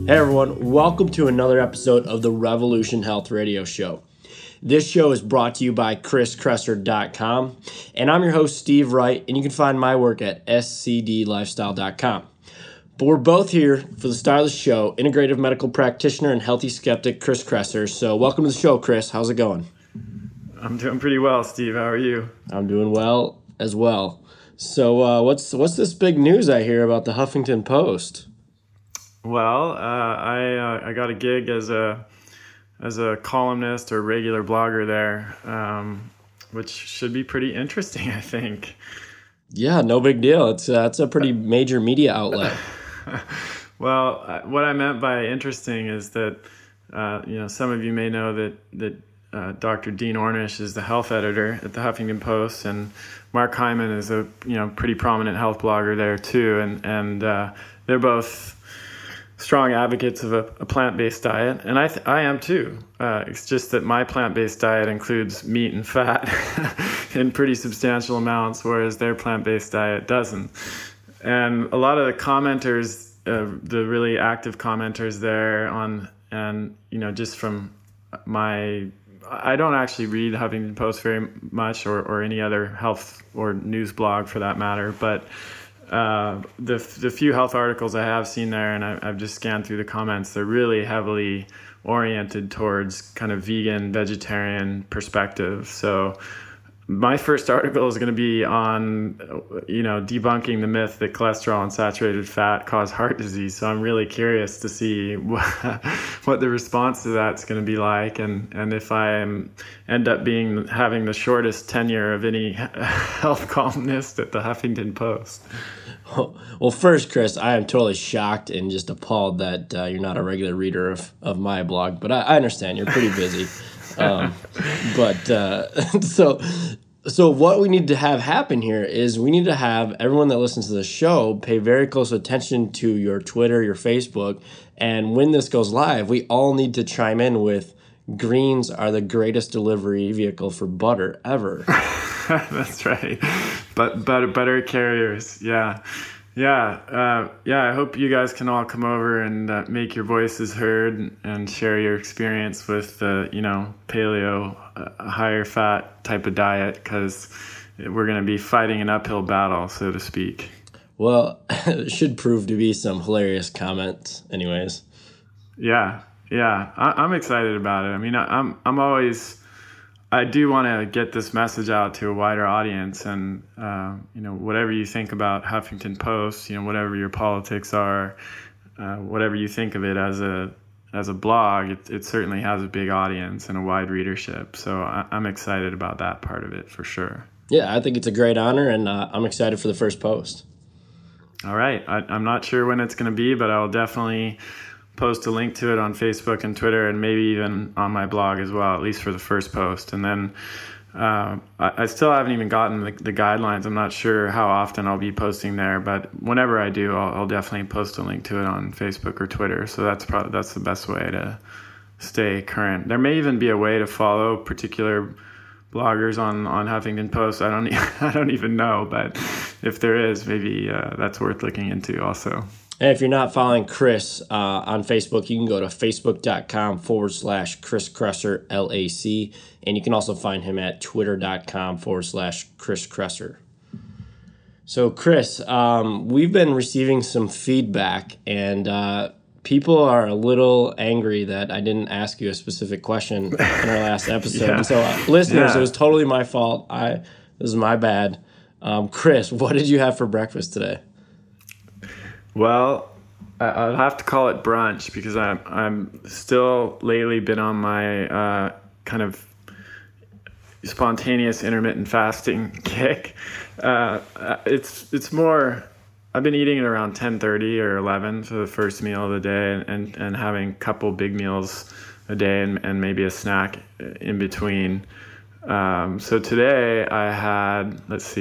Hey everyone, welcome to another episode of the Revolution Health Radio Show. This show is brought to you by chriskresser.com, and I'm your host, Steve Wright, and you can find my work at scdlifestyle.com. But we're both here for the star of the show, integrative medical practitioner and healthy skeptic, Chris Kresser. So welcome to the show, Chris. How's it going? I'm doing pretty well, Steve. How are you? I'm doing well as well. So what's this big news I hear about the Huffington Post? Well, I got a gig as a columnist or regular blogger there, which should be pretty interesting, I think. Yeah, no big deal. It's a pretty major media outlet. Well, what I meant by interesting is that some of you may know that Dr. Dean Ornish is the health editor at the Huffington Post, and Mark Hyman is a pretty prominent health blogger there too, and they're both strong advocates of a plant-based diet, and I am too. It's just that my plant-based diet includes meat and fat in pretty substantial amounts, whereas their plant-based diet doesn't. And a lot of the commenters, the really active commenters there just from I don't actually read Huffington Post very much or any other health or news blog for that matter, but the few health articles I have seen there, and I've just scanned through the comments, they're really heavily oriented towards kind of vegan, vegetarian perspective. So my first article is going to be on, debunking the myth that cholesterol and saturated fat cause heart disease. So I'm really curious to see what the response to that's going to be like, and if I end up having the shortest tenure of any health columnist at the Huffington Post. Well, first, Chris, I am totally shocked and just appalled that you're not a regular reader of my blog, but I understand you're pretty busy. So what we need to have happen here is we need to have everyone that listens to the show pay very close attention to your Twitter, your Facebook, and when this goes live, we all need to chime in with greens are the greatest delivery vehicle for butter ever. That's right. But butter carriers, yeah. I hope you guys can all come over and make your voices heard and share your experience with paleo, higher fat type of diet, because we're going to be fighting an uphill battle, so to speak. Well, it should prove to be some hilarious comments anyways. Yeah. I'm excited about it. I mean, I do want to get this message out to a wider audience, and whatever you think about Huffington Post, whatever your politics are, whatever you think of it as a blog, it certainly has a big audience and a wide readership. So I'm excited about that part of it for sure. Yeah, I think it's a great honor, and I'm excited for the first post. All right, I'm not sure when it's going to be, but I'll definitely post a link to it on Facebook and Twitter, and maybe even on my blog as well, at least for the first post. And then I still haven't even gotten the guidelines. I'm not sure how often I'll be posting there, but whenever I do, I'll definitely post a link to it on Facebook or Twitter. So that's the best way to stay current. There may even be a way to follow particular bloggers on Huffington Post. I don't even know, but if there is, maybe that's worth looking into also. And if you're not following Chris on Facebook, you can go to facebook.com/Chris Kresser, LAC. And you can also find him at twitter.com/Chris Kresser. So, Chris, we've been receiving some feedback, and people are a little angry that I didn't ask you a specific question in our last episode. Yeah. And so, listeners, It was totally my fault. This is my bad. Chris, what did you have for breakfast today? Well, I'll have to call it brunch because I'm still lately been on my kind of spontaneous intermittent fasting kick. It's more, I've been eating it around 10:30 or 11 for the first meal of the day, and having a couple big meals a day and maybe a snack in between. So today I had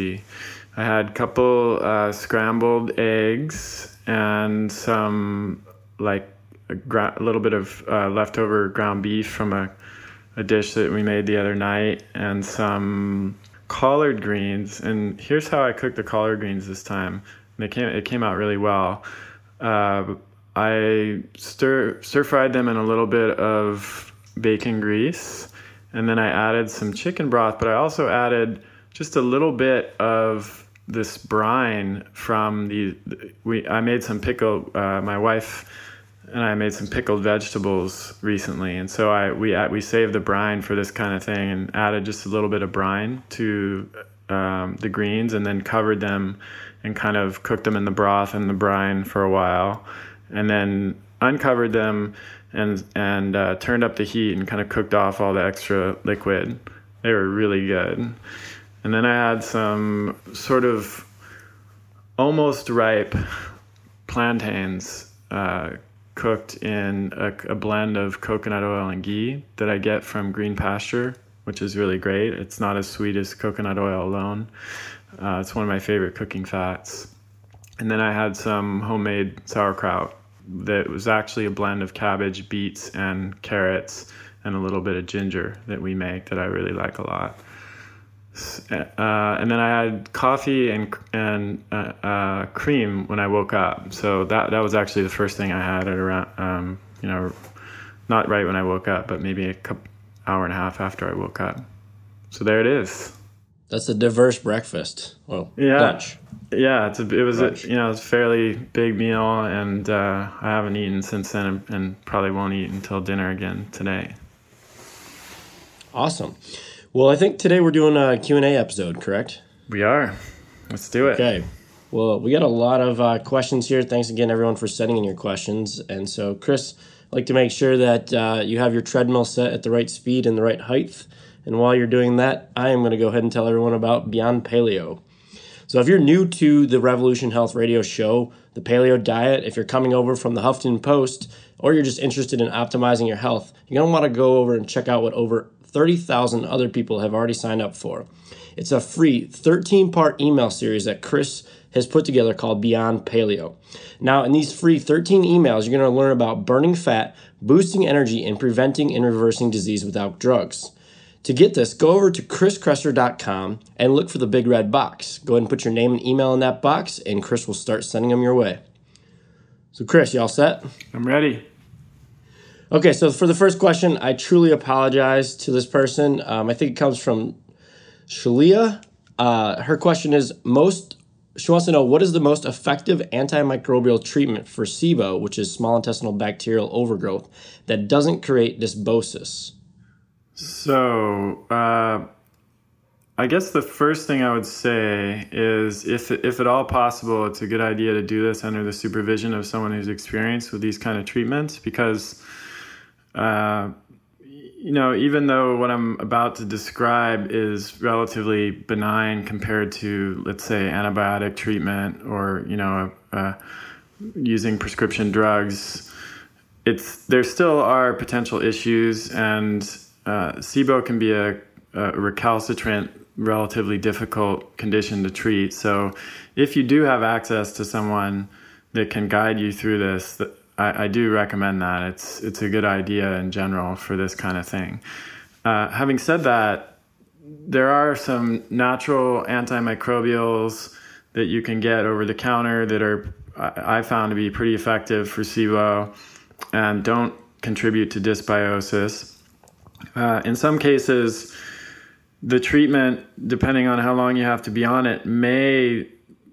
a couple scrambled eggs and some a little bit of leftover ground beef from a dish that we made the other night, and some collard greens. And here's how I cooked the collard greens this time. And it came out really well. I stir fried them in a little bit of bacon grease, and then I added some chicken broth, but I also added just a little bit of this brine from I made some my wife and I made some pickled vegetables recently, and so we saved the brine for this kind of thing and added just a little bit of brine to the greens, and then covered them and kind of cooked them in the broth and the brine for a while, and then uncovered them and turned up the heat and kind of cooked off all the extra liquid. They were really good. And then I had some sort of almost ripe plantains cooked in a blend of coconut oil and ghee that I get from Green Pasture, which is really great. It's not as sweet as coconut oil alone. It's one of my favorite cooking fats. And then I had some homemade sauerkraut that was actually a blend of cabbage, beets, and carrots, and a little bit of ginger that we make that I really like a lot. And then I had coffee and cream when I woke up. So that was actually the first thing I had at around, not right when I woke up, but maybe hour and a half after I woke up. So there it is. That's a diverse breakfast. Well, lunch. Yeah, it was a fairly big meal, and I haven't eaten since then, and probably won't eat until dinner again today. Awesome. Well, I think today we're doing a Q&A episode, correct? We are. Let's do it. Okay. Well, we got a lot of questions here. Thanks again, everyone, for sending in your questions. And so, Chris, I'd like to make sure that you have your treadmill set at the right speed and the right height. And while you're doing that, I am going to go ahead and tell everyone about Beyond Paleo. So if you're new to the Revolution Health Radio show, the paleo diet, if you're coming over from the Huffington Post, or you're just interested in optimizing your health, you're going to want to go over and check out what over 30,000 other people have already signed up for. It's a free 13-part email series that Chris has put together called Beyond Paleo. Now, in these free 13 emails, you're going to learn about burning fat, boosting energy, and preventing and reversing disease without drugs. To get this, go over to chriskresser.com and look for the big red box. Go ahead and put your name and email in that box, and Chris will start sending them your way. So, Chris, you all set? I'm ready. Okay, so for the first question, I truly apologize to this person. I think it comes from Shalia. Her question is, she wants to know, what is the most effective antimicrobial treatment for SIBO, which is small intestinal bacterial overgrowth, that doesn't create dysbiosis? So, I guess the first thing I would say is, if at all possible, it's a good idea to do this under the supervision of someone who's experienced with these kind of treatments, because, even though what I'm about to describe is relatively benign compared to, let's say, antibiotic treatment or, using prescription drugs, there still are potential issues, and SIBO can be a recalcitrant, relatively difficult condition to treat. So if you do have access to someone that can guide you through this, I do recommend that. It's a good idea in general for this kind of thing. Having said that, there are some natural antimicrobials that you can get over the counter that are, I found to be pretty effective for SIBO and don't contribute to dysbiosis. In some cases, the treatment, depending on how long you have to be on it, may,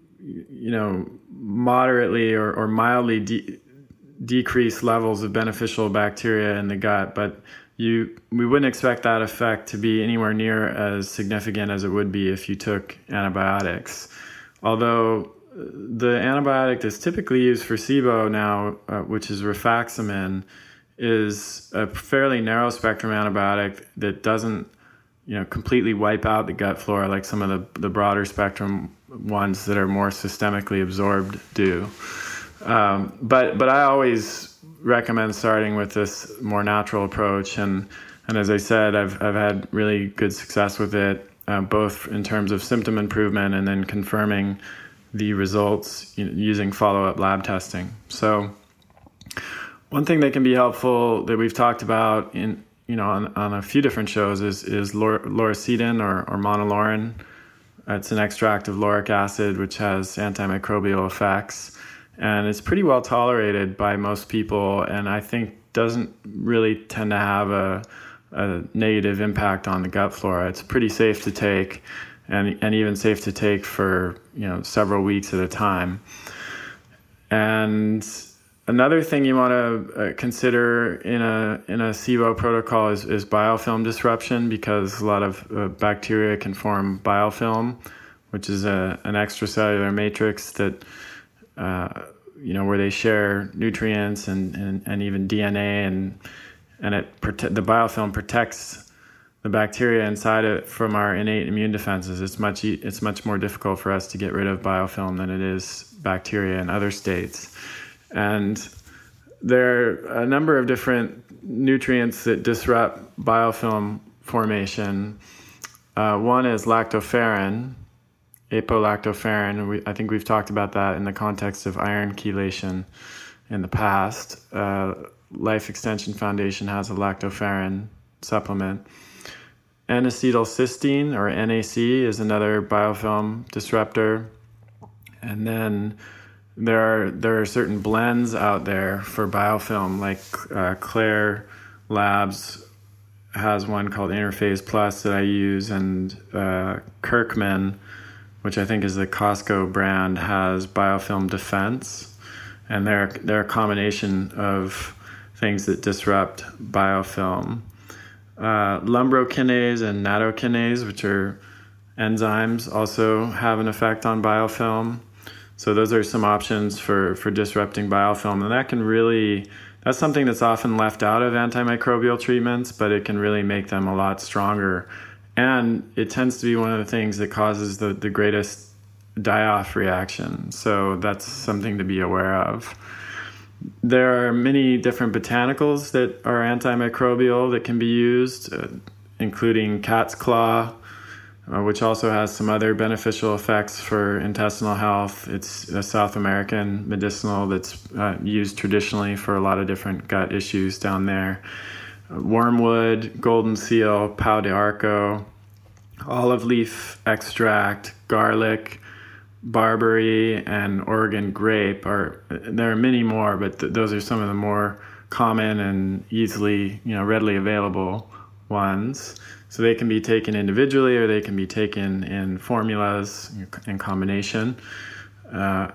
moderately or mildly decrease levels of beneficial bacteria in the gut, but we wouldn't expect that effect to be anywhere near as significant as it would be if you took antibiotics. Although the antibiotic that's typically used for SIBO now, which is rifaximin, is a fairly narrow spectrum antibiotic that doesn't, completely wipe out the gut flora like some of the broader spectrum ones that are more systemically absorbed do. But I always recommend starting with this more natural approach, and as I said, I've had really good success with it, both in terms of symptom improvement and then confirming the results using follow-up lab testing. So one thing that can be helpful that we've talked about on a few different shows is lauricidin or monolaurin. It's an extract of lauric acid which has antimicrobial effects. and it's pretty well tolerated by most people, and I think doesn't really tend to have a negative impact on the gut flora. It's pretty safe to take, and even safe to take for several weeks at a time. And another thing you want to consider in a SIBO protocol is biofilm disruption, because a lot of bacteria can form biofilm, which is an extracellular matrix that where they share nutrients and even DNA, and the biofilm protects the bacteria inside it from our innate immune defenses. It's much more difficult for us to get rid of biofilm than it is bacteria in other states. And there are a number of different nutrients that disrupt biofilm formation. One is lactoferrin, apolactoferrin. I think we've talked about that in the context of iron chelation in the past. Life Extension Foundation has a lactoferrin supplement. N-acetylcysteine, or NAC, is another biofilm disruptor. And then there are certain blends out there for biofilm, like Claire Labs has one called Interphase Plus that I use, and Kirkman, which I think is the Costco brand, has Biofilm Defense, and they're a combination of things that disrupt biofilm. Lumbrokinase and nattokinase, which are enzymes, also have an effect on biofilm. So those are some options for disrupting biofilm, and that's something that's often left out of antimicrobial treatments, but it can really make them a lot stronger. And it tends to be one of the things that causes the greatest die-off reaction. So that's something to be aware of. There are many different botanicals that are antimicrobial that can be used, including cat's claw, which also has some other beneficial effects for intestinal health. It's a South American medicinal that's used traditionally for a lot of different gut issues down there. Wormwood, golden seal, pau de arco, olive leaf extract, garlic, barberry, and Oregon grape. There are many more, but those are some of the more common and easily, readily available ones. So they can be taken individually, or they can be taken in formulas in combination. Some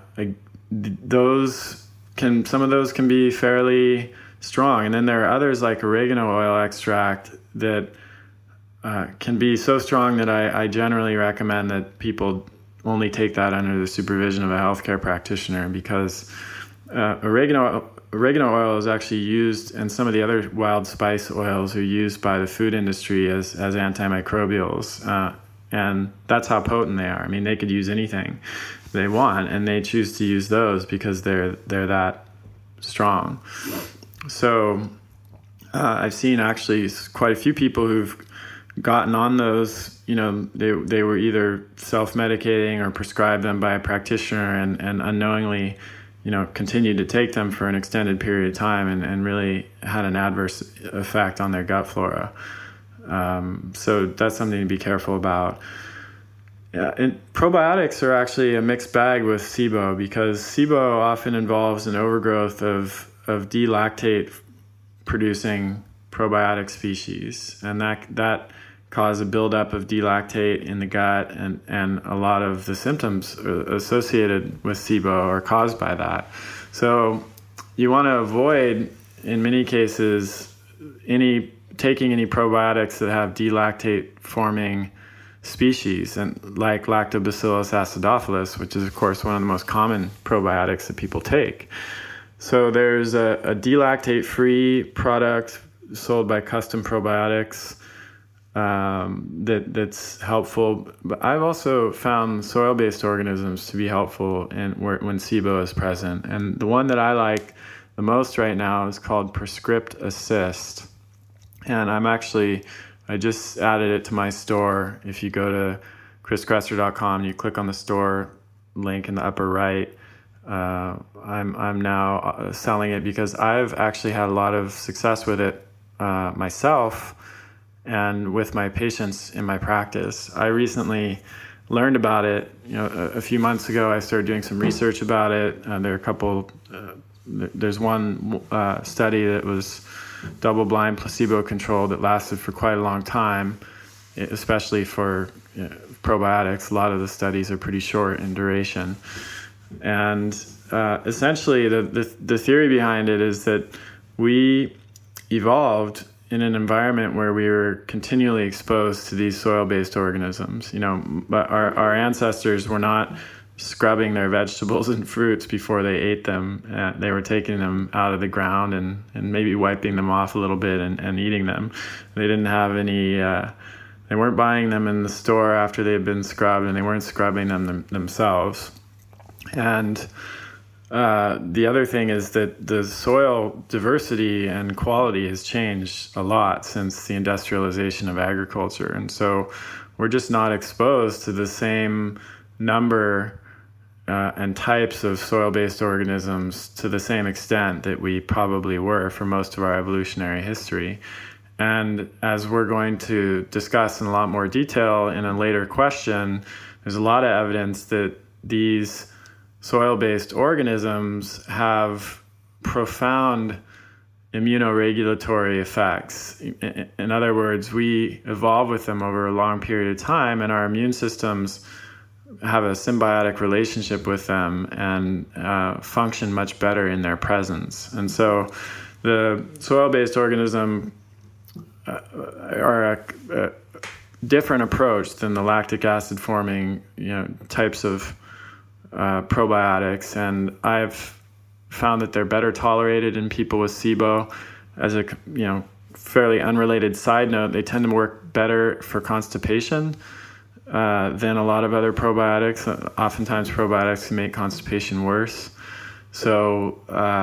of those can be fairly strong, and then there are others like oregano oil extract that can be so strong that I generally recommend that people only take that under the supervision of a healthcare practitioner, because oregano oil is actually used, and some of the other wild spice oils are used by the food industry as antimicrobials, and that's how potent they are. I mean, they could use anything they want, and they choose to use those because they're that strong. So I've seen actually quite a few people who've gotten on those. They were either self-medicating or prescribed them by a practitioner, and unknowingly continued to take them for an extended period of time, and really had an adverse effect on their gut flora. So that's something to be careful about. And probiotics are actually a mixed bag with SIBO, because SIBO often involves an overgrowth of D-lactate producing probiotic species, and that cause a buildup of D-lactate in the gut, and a lot of the symptoms associated with SIBO are caused by that. So you want to avoid, in many cases, taking any probiotics that have D-lactate forming species, and like Lactobacillus acidophilus, which is of course one of the most common probiotics that people take. So there's a D-lactate free product sold by Custom Probiotics that's helpful. But I've also found soil-based organisms to be helpful when SIBO is present. And the one that I like the most right now is called Prescript Assist. And I just added it to my store. If you go to chriskresser.com and you click on the store link in the upper right, I'm now selling it because I've actually had a lot of success with it myself and with my patients in my practice. I recently learned about it, a few months ago, I started doing some research about it. There are a couple. There's one study that was double-blind, placebo-controlled that lasted for quite a long time, especially for probiotics. A lot of the studies are pretty short in duration, and essentially the theory behind it is that we evolved in an environment where we were continually exposed to these soil-based organisms. But our ancestors were not scrubbing their vegetables and fruits before they ate them. They were taking them out of the ground and maybe wiping them off a little bit and eating them. They didn't have any, they weren't buying them in the store after they had been scrubbed, and they weren't scrubbing them themselves. And the other thing is that the soil diversity and quality has changed a lot since the industrialization of agriculture. And so we're just not exposed to the same number and types of soil-based organisms to the same extent that we probably were for most of our evolutionary history. And as we're going to discuss in a lot more detail in a later question, there's a lot of evidence that these soil-based organisms have profound immunoregulatory effects. In other words, we evolve with them over a long period of time, and our immune systems have a symbiotic relationship with them and function much better in their presence. And so the soil-based organism are a different approach than the lactic acid forming types of probiotics, and I've found that they're better tolerated in people with SIBO. As a fairly unrelated side note, they tend to work better for constipation than a lot of other probiotics. Oftentimes probiotics can make constipation worse. So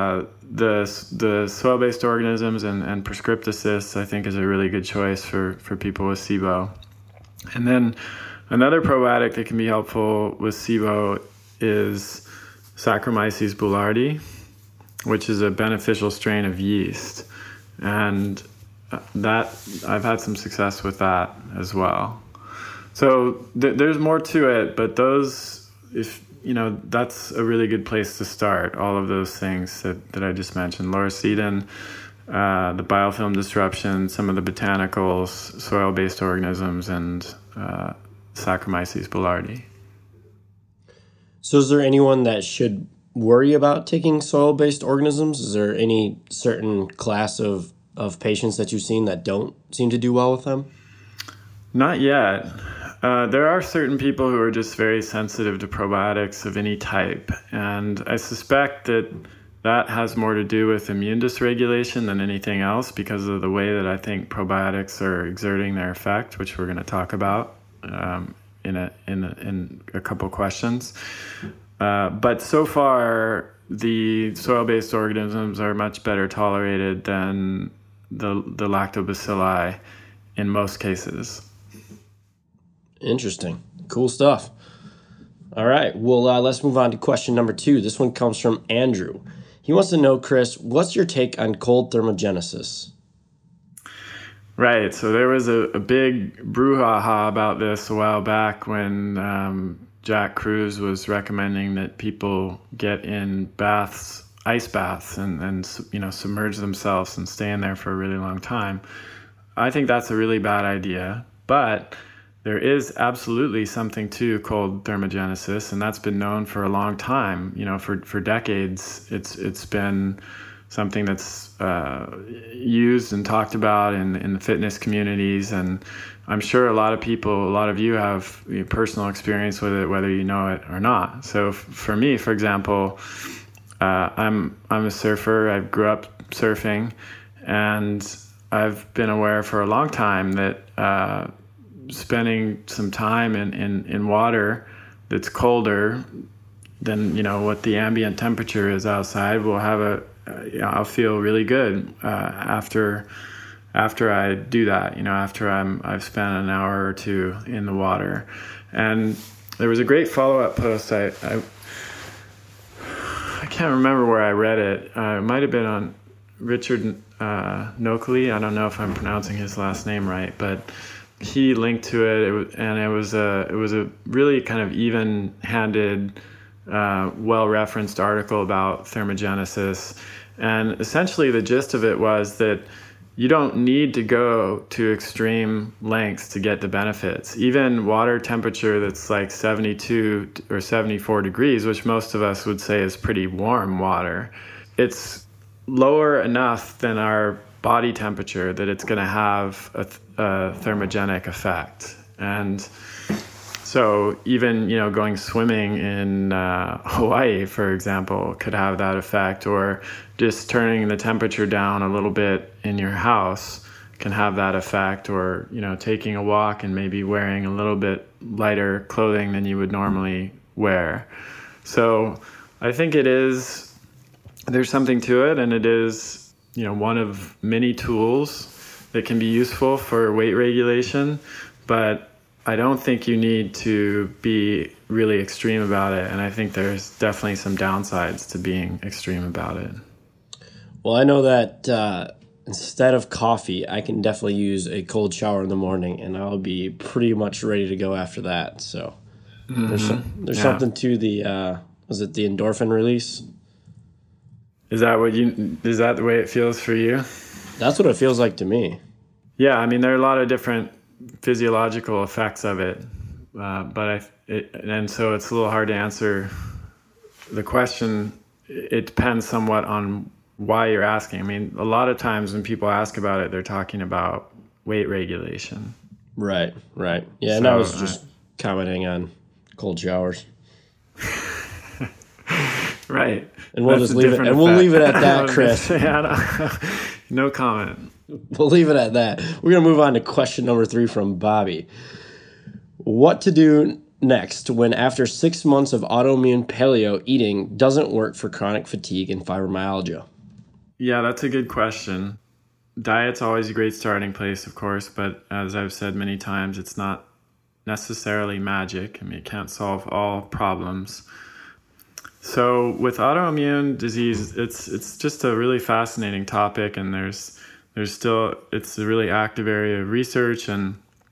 the soil-based organisms and Prescriptus, I think, is a really good choice for people with SIBO. And then another probiotic that can be helpful with SIBO is Saccharomyces boulardii, which is a beneficial strain of yeast. And that I've had some success with that as well. So there's more to it, but those, that's a really good place to start. All of those things that I just mentioned: Lauricidin, the biofilm disruption, some of the botanicals, soil-based organisms, and Saccharomyces boulardii. So is there anyone that should worry about taking soil-based organisms? Is there any certain class of patients that you've seen that don't seem to do well with them? Not yet. There are certain people who are just very sensitive to probiotics of any type, and I suspect that has more to do with immune dysregulation than anything else, because of the way that I think probiotics are exerting their effect, which we're going to talk about in a couple questions. But so far, the soil-based organisms are much better tolerated than the lactobacilli in most cases. Interesting. Cool stuff. All right. Well, let's move on to question number 2. This one comes from Andrew. He wants to know, Chris, what's your take on cold thermogenesis? Right. So there was a big brouhaha about this a while back when Jack Kruse was recommending that people get in baths, ice baths, and submerge themselves and stay in there for a really long time. I think that's a really bad idea, but there is absolutely something to cold thermogenesis, and that's been known for a long time. For decades, it's been something that's used and talked about in the fitness communities, and I'm sure a lot of you have personal experience with it, whether you know it or not. So for me, for example, I'm a surfer. I grew up surfing, and I've been aware for a long time that spending some time in water that's colder than what the ambient temperature is outside will have I'll feel really good after I do that. After I've spent an hour or two in the water. And there was a great follow-up post. I can't remember where I read it. It might have been on Richard Nokley. I don't know if I'm pronouncing his last name right, but he linked to it, and it was a really kind of even-handed, well-referenced article about thermogenesis. And essentially the gist of it was that you don't need to go to extreme lengths to get the benefits. Even water temperature that's like 72 or 74 degrees, which most of us would say is pretty warm water, it's lower enough than our body temperature that it's going to have a thermogenic effect. And so even, going swimming in Hawaii, for example, could have that effect, or just turning the temperature down a little bit in your house can have that effect, or, taking a walk and maybe wearing a little bit lighter clothing than you would normally wear. So I think there's something to it, and it is, one of many tools that can be useful for weight regulation, but I don't think you need to be really extreme about it, and I think there's definitely some downsides to being extreme about it. Well, I know that instead of coffee, I can definitely use a cold shower in the morning, and I'll be pretty much ready to go after that. So there's something to the was it the endorphin release? Is that the way it feels for you? That's what it feels like to me. Yeah, I mean, there are a lot of different physiological effects of it, and so it's a little hard to answer the question. It depends somewhat on why you're asking. I mean, a lot of times when people ask about it, they're talking about weight regulation. Right. Yeah, so, and I was just commenting on cold showers. Right. And we'll just leave it. And we'll leave it at that, Chris. No comment. We'll leave it at that. We're going to move on to question number 3 from Bobby. What to do next when after 6 months of autoimmune paleo eating doesn't work for chronic fatigue and fibromyalgia? Yeah, that's a good question. Diet's always a great starting place, of course, but as I've said many times, it's not necessarily magic. I mean, it can't solve all problems. So with autoimmune disease, it's just a really fascinating topic, and there's still, it's a really active area of research, and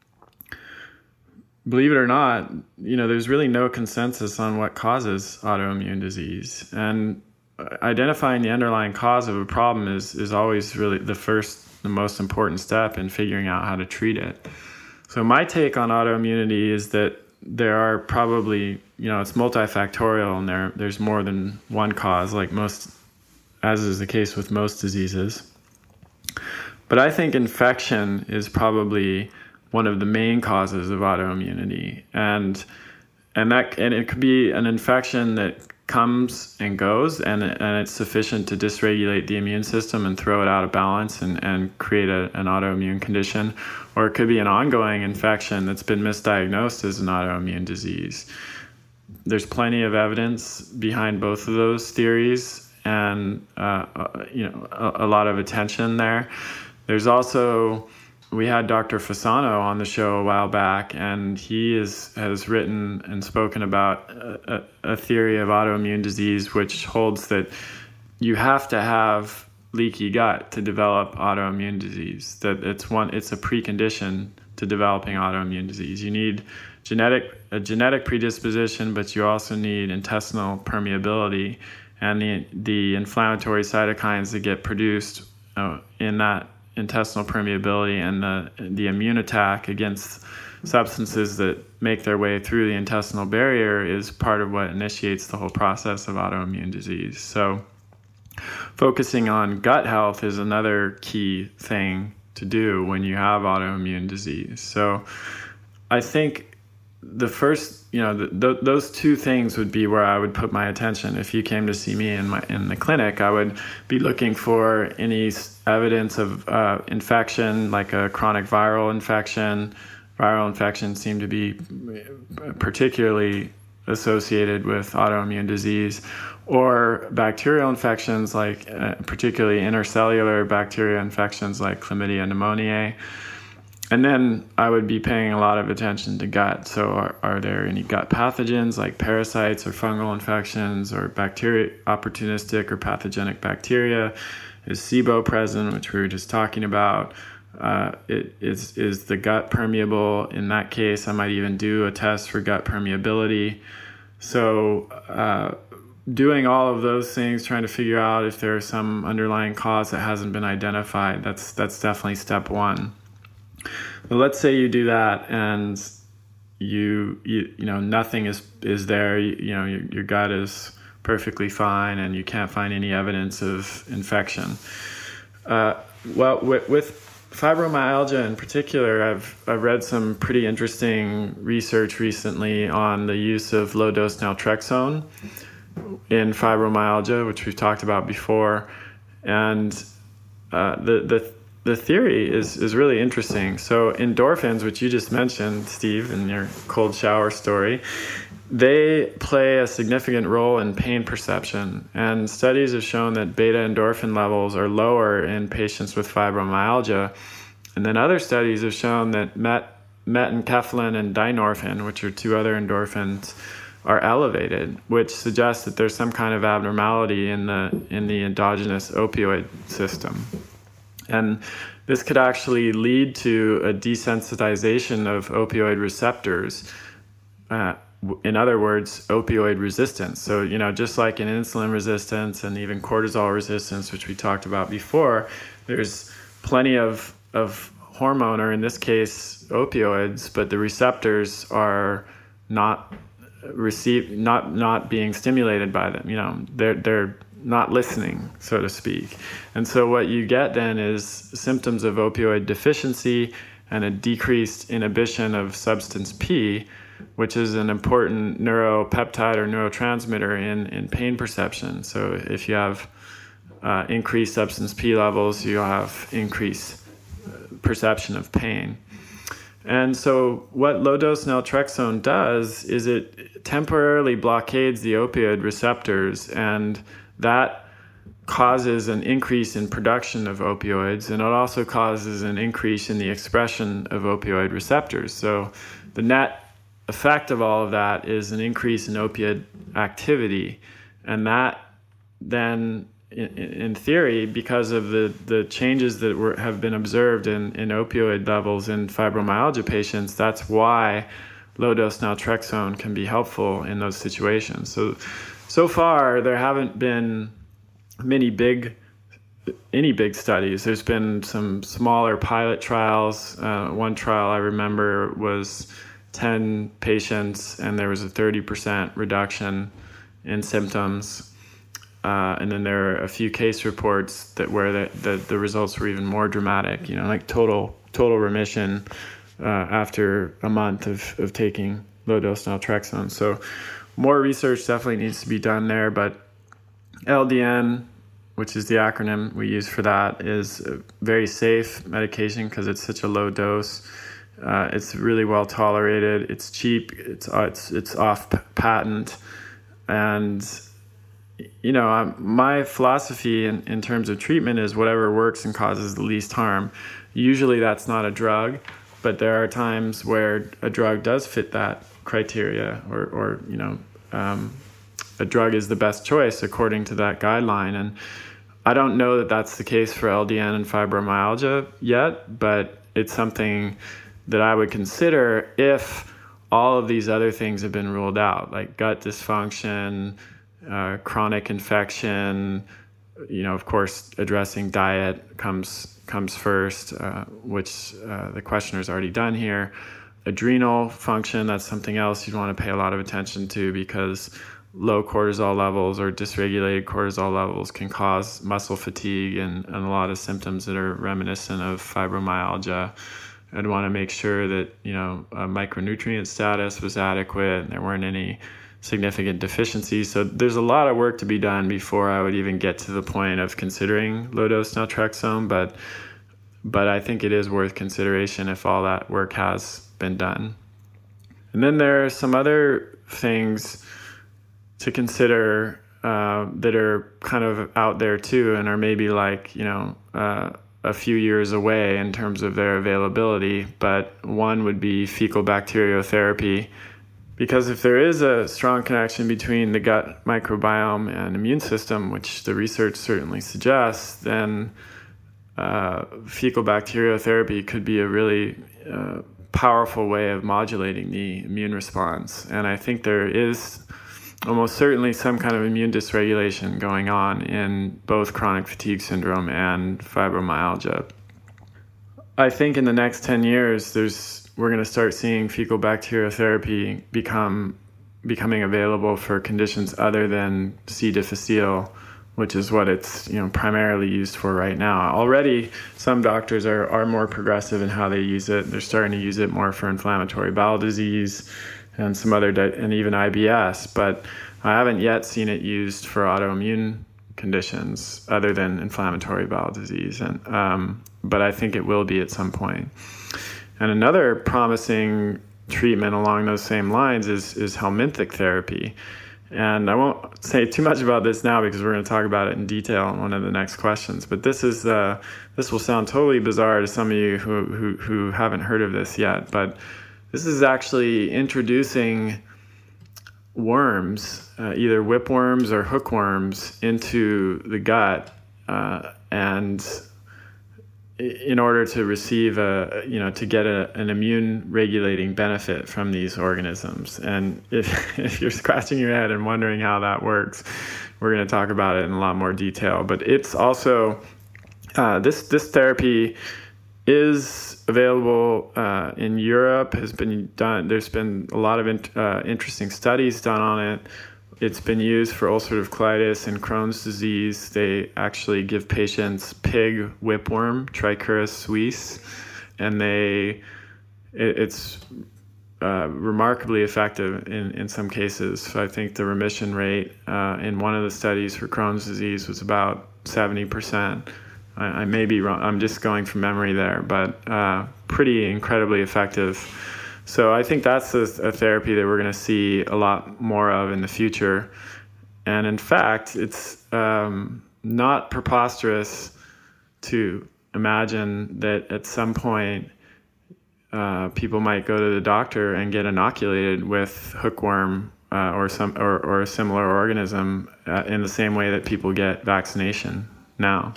believe it or not, there's really no consensus on what causes autoimmune disease. And identifying the underlying cause of a problem is always really the most important step in figuring out how to treat it. So my take on autoimmunity is that there are probably, it's multifactorial, and there's more than one cause, as is the case with most diseases. But I think infection is probably one of the main causes of autoimmunity, and it could be an infection that comes and goes, and it's sufficient to dysregulate the immune system and throw it out of balance and create an autoimmune condition. Or it could be an ongoing infection that's been misdiagnosed as an autoimmune disease. There's plenty of evidence behind both of those theories, and a lot of attention there. There's also, we had Dr. Fasano on the show a while back, and he has written and spoken about a theory of autoimmune disease which holds that you have to have leaky gut to develop autoimmune disease, that it's a precondition to developing autoimmune disease. You need a genetic predisposition, but you also need intestinal permeability, and the inflammatory cytokines that get produced in that intestinal permeability and the immune attack against substances that make their way through the intestinal barrier is part of what initiates the whole process of autoimmune disease. So focusing on gut health is another key thing to do when you have autoimmune disease. So I think the first, those two things would be where I would put my attention. If you came to see me in the clinic, I would be looking for any evidence of infection, like a chronic viral infection. Viral infections seem to be particularly associated with autoimmune disease, or bacterial infections, like particularly intercellular bacteria infections like Chlamydia pneumoniae. And then I would be paying a lot of attention to gut. So are there any gut pathogens like parasites or fungal infections or bacteria, opportunistic or pathogenic bacteria? Is SIBO present, which we were just talking about? Is the gut permeable? In that case, I might even do a test for gut permeability. So doing all of those things, trying to figure out if there's some underlying cause that hasn't been identified, that's definitely step one. But let's say you do that and you know nothing is there. Your gut is perfectly fine and you can't find any evidence of infection. Well, with fibromyalgia in particular, I've read some pretty interesting research recently on the use of low-dose naltrexone in fibromyalgia, which we've talked about before, and the theory is really interesting. So endorphins, which you just mentioned, Steve, in your cold shower story, they play a significant role in pain perception, and studies have shown that beta endorphin levels are lower in patients with fibromyalgia. And then other studies have shown that metenkephalin and dynorphin, which are two other endorphins, are elevated, which suggests that there's some kind of abnormality in the endogenous opioid system. And this could actually lead to a desensitization of opioid receptors. In other words, opioid resistance. So, just like in insulin resistance and even cortisol resistance, which we talked about before, there's plenty of hormone, or in this case, opioids, but the receptors are not being stimulated by them. They're not listening, so to speak. And so what you get then is symptoms of opioid deficiency and a decreased inhibition of substance P, which is an important neuropeptide or neurotransmitter in pain perception. So if you have increased substance P levels, you have increased perception of pain. And so what low-dose naltrexone does is it temporarily blockades the opioid receptors, and that causes an increase in production of opioids, and it also causes an increase in the expression of opioid receptors. So the net effect of all of that is an increase in opioid activity, and that then, in theory, because of the changes that have been observed in opioid levels in fibromyalgia patients, that's why low-dose naltrexone can be helpful in those situations. So far, there haven't been any big studies. There's been some smaller pilot trials. One trial I remember was 10 patients, and there was a 30% reduction in symptoms. And then there are a few case reports where the results were even more dramatic, like total remission after a month of taking low-dose naltrexone. So more research definitely needs to be done there, but LDN, which is the acronym we use for that, is a very safe medication because it's such a low dose. It's really well tolerated. It's cheap. It's off patent, and my philosophy in terms of treatment is whatever works and causes the least harm. Usually that's not a drug, but there are times where a drug does fit that criteria, or a drug is the best choice according to that guideline. And I don't know that that's the case for LDN and fibromyalgia yet, but it's something that I would consider if all of these other things have been ruled out, like gut dysfunction, chronic infection. Of course, addressing diet comes first, which the questioner's already done here. Adrenal function, that's something else you'd want to pay a lot of attention to, because low cortisol levels or dysregulated cortisol levels can cause muscle fatigue and a lot of symptoms that are reminiscent of fibromyalgia. I'd want to make sure that micronutrient status was adequate and there weren't any significant deficiencies. So there's a lot of work to be done before I would even get to the point of considering low-dose naltrexone, but I think it is worth consideration if all that work has been done. And then there are some other things to consider that are kind of out there too, and are maybe a few years away in terms of their availability. But one would be fecal bacteriotherapy, because if there is a strong connection between the gut microbiome and immune system, which the research certainly suggests, then fecal bacteriotherapy could be a really powerful way of modulating the immune response. And I think there is almost certainly some kind of immune dysregulation going on in both chronic fatigue syndrome and fibromyalgia. I think in the next 10 years, we're going to start seeing fecal bacteriotherapy becoming available for conditions other than C. difficile, which is what it's primarily used for right now. Already, some doctors are more progressive in how they use it. They're starting to use it more for inflammatory bowel disease and some other and even IBS, but I haven't yet seen it used for autoimmune conditions other than inflammatory bowel disease. But I think it will be at some point. And another promising treatment along those same lines is helminthic therapy. And I won't say too much about this now because we're going to talk about it in detail in one of the next questions. But this will sound totally bizarre to some of you who haven't heard of this yet. But this is actually introducing worms, either whipworms or hookworms, into the gut, and in order to receive to get an immune regulating benefit from these organisms. And if you're scratching your head and wondering how that works, we're going to talk about it in a lot more detail. But it's also this therapy is available in Europe, has been done. There's been a lot of interesting studies done on it. It's been used for ulcerative colitis and Crohn's disease. They actually give patients pig whipworm, Trichuris suis, and it's remarkably effective in some cases. So I think the remission rate in one of the studies for Crohn's disease was about 70%. I may be wrong. I'm just going from memory there, but pretty incredibly effective. So I think that's a therapy that we're going to see a lot more of in the future. And in fact, it's not preposterous to imagine that at some point people might go to the doctor and get inoculated with hookworm or a similar organism in the same way that people get vaccination now.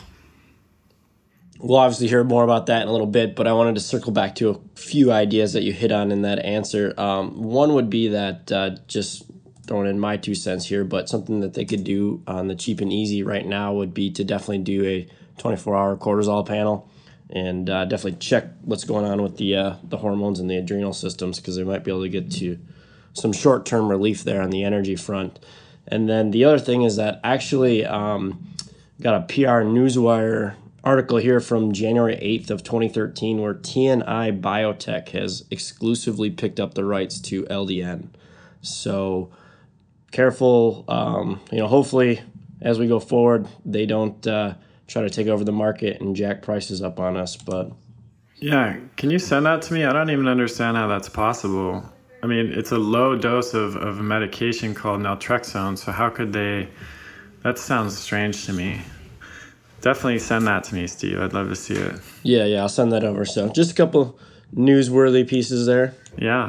We'll obviously hear more about that in a little bit, but I wanted to circle back to a few ideas that you hit on in that answer. One would be that, just throwing in my 2 cents here, but something that they could do on the cheap and easy right now would be to definitely do a 24-hour cortisol panel and definitely check what's going on with the hormones and the adrenal systems, because they might be able to get to some short-term relief there on the energy front. And then the other thing is that actually got a PR Newswire article here from January 8th of 2013 where TNI Biotech has exclusively picked up the rights to LDN. So careful, hopefully as we go forward, they don't try to take over the market and jack prices up on us. But yeah, can you send that to me? I don't even understand how that's possible. I mean, it's a low dose of a medication called naltrexone, so how could they? That sounds strange to me. Definitely send that to me, Steve. I'd love to see it. Yeah, I'll send that over. So just a couple newsworthy pieces there. Yeah.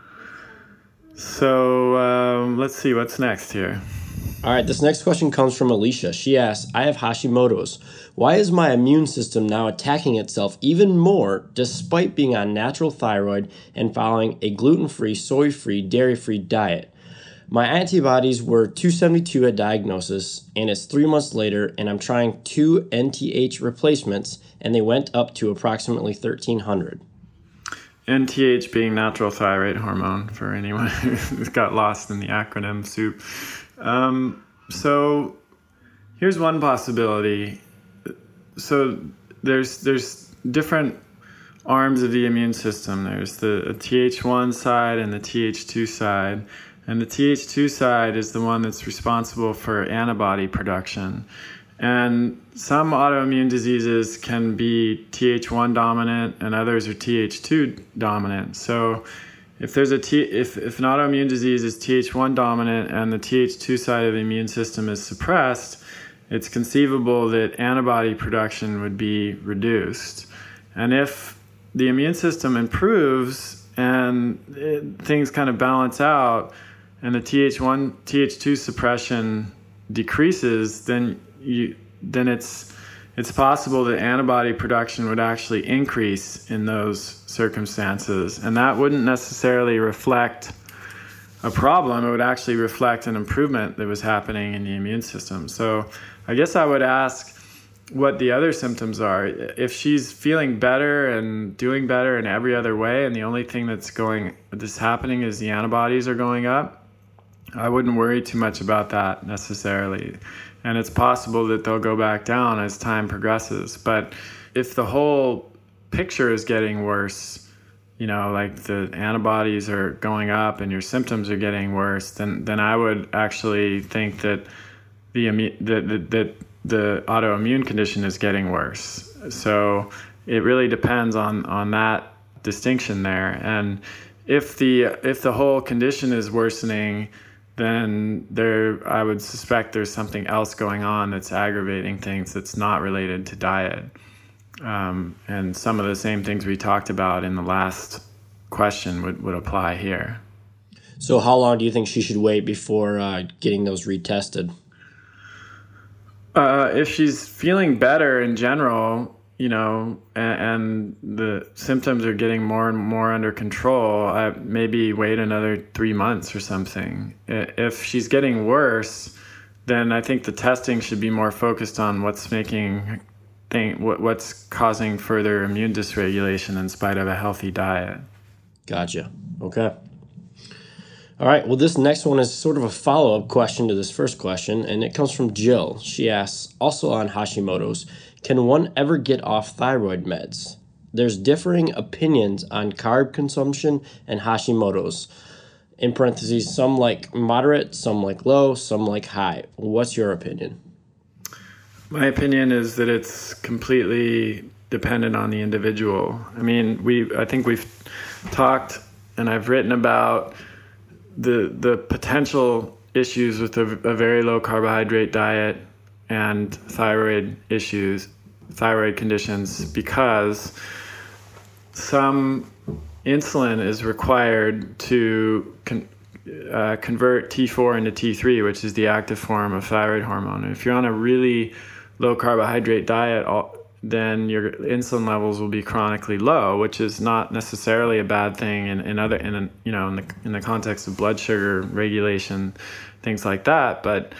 So let's see what's next here. All right, this next question comes from Alicia. She asks, I have Hashimoto's. Why is my immune system now attacking itself even more despite being on natural thyroid and following a gluten-free, soy-free, dairy-free diet? My antibodies were 272 at diagnosis, and it's 3 months later, and I'm trying 2 NTH replacements, and they went up to approximately 1,300. NTH being natural thyroid hormone, for anyone who's got lost in the acronym soup. So here's one possibility. So there's different arms of the immune system. There's the Th1 side and the Th2 side. And the Th2 side is the one that's responsible for antibody production. And some autoimmune diseases can be Th1 dominant and others are Th2 dominant. So if there's if an autoimmune disease is Th1 dominant and the Th2 side of the immune system is suppressed, it's conceivable that antibody production would be reduced. And if the immune system improves and things kind of balance out and the Th2 suppression decreases, then it's it's possible that antibody production would actually increase in those circumstances. And that wouldn't necessarily reflect a problem. It would actually reflect an improvement that was happening in the immune system. So I guess I would ask what the other symptoms are. If she's feeling better and doing better in every other way, and the only thing that's happening is the antibodies are going up, I wouldn't worry too much about that necessarily. And it's possible that they'll go back down as time progresses. But if the whole picture is getting worse, like the antibodies are going up and your symptoms are getting worse, then I would actually think that the autoimmune condition is getting worse. So it really depends on that distinction there. And if the whole condition is worsening, then I would suspect there's something else going on that's aggravating things that's not related to diet. And some of the same things we talked about in the last question would apply here. So how long do you think she should wait before getting those retested? If she's feeling better in general, and the symptoms are getting more and more under control, maybe wait another 3 months or something. If she's getting worse, then I think the testing should be more focused on what's causing further immune dysregulation in spite of a healthy diet. Gotcha. Okay. All right. Well, this next one is sort of a follow-up question to this first question, and it comes from Jill. She asks, also on Hashimoto's, can one ever get off thyroid meds? There's differing opinions on carb consumption and Hashimoto's. In parentheses, some like moderate, some like low, some like high. What's your opinion? My opinion is that it's completely dependent on the individual. I mean, I think we've talked and I've written about the potential issues with a very low carbohydrate diet and thyroid conditions, because some insulin is required to convert T4 into T3, which is the active form of thyroid hormone. And if you're on a really low carbohydrate diet, then your insulin levels will be chronically low, which is not necessarily a bad thing in the context of blood sugar regulation, things like that. But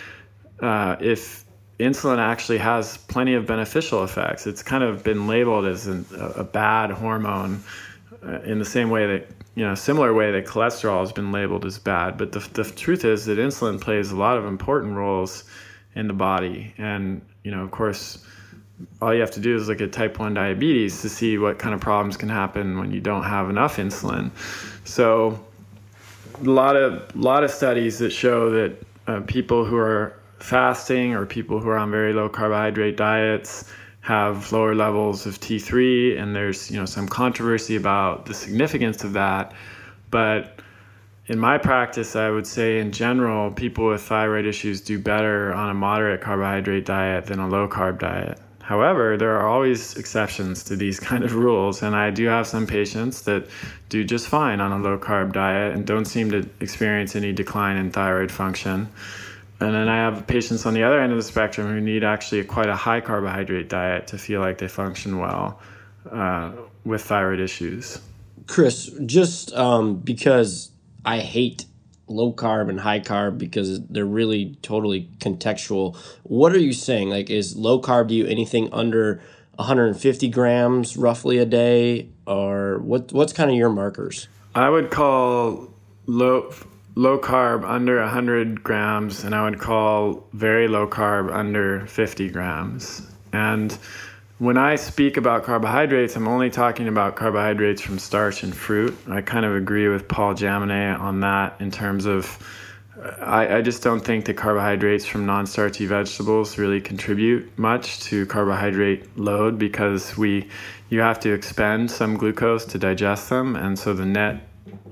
if insulin actually has plenty of beneficial effects, it's kind of been labeled as a bad hormone in the same way that, similar way that cholesterol has been labeled as bad. But the truth is that insulin plays a lot of important roles in the body. And, of course, all you have to do is look at type 1 diabetes to see what kind of problems can happen when you don't have enough insulin. So a lot of studies that show that people who are fasting or people who are on very low carbohydrate diets have lower levels of T3, and there's some controversy about the significance of that. But in my practice, I would say in general, people with thyroid issues do better on a moderate carbohydrate diet than a low carb diet. However, there are always exceptions to these kind of rules, and I do have some patients that do just fine on a low carb diet and don't seem to experience any decline in thyroid function. And then I have patients on the other end of the spectrum who need actually quite a high carbohydrate diet to feel like they function well with thyroid issues. Chris, just because I hate low carb and high carb because they're really totally contextual, what are you saying? Like, is low carb to you anything under 150 grams roughly a day, or what's kind of your markers? I would call low carb under 100 grams, and I would call very low carb under 50 grams. And when I speak about carbohydrates, I'm only talking about carbohydrates from starch and fruit. I kind of agree with Paul Jaminet on that in terms of I just don't think that carbohydrates from non-starchy vegetables really contribute much to carbohydrate load, because you have to expend some glucose to digest them, and so the net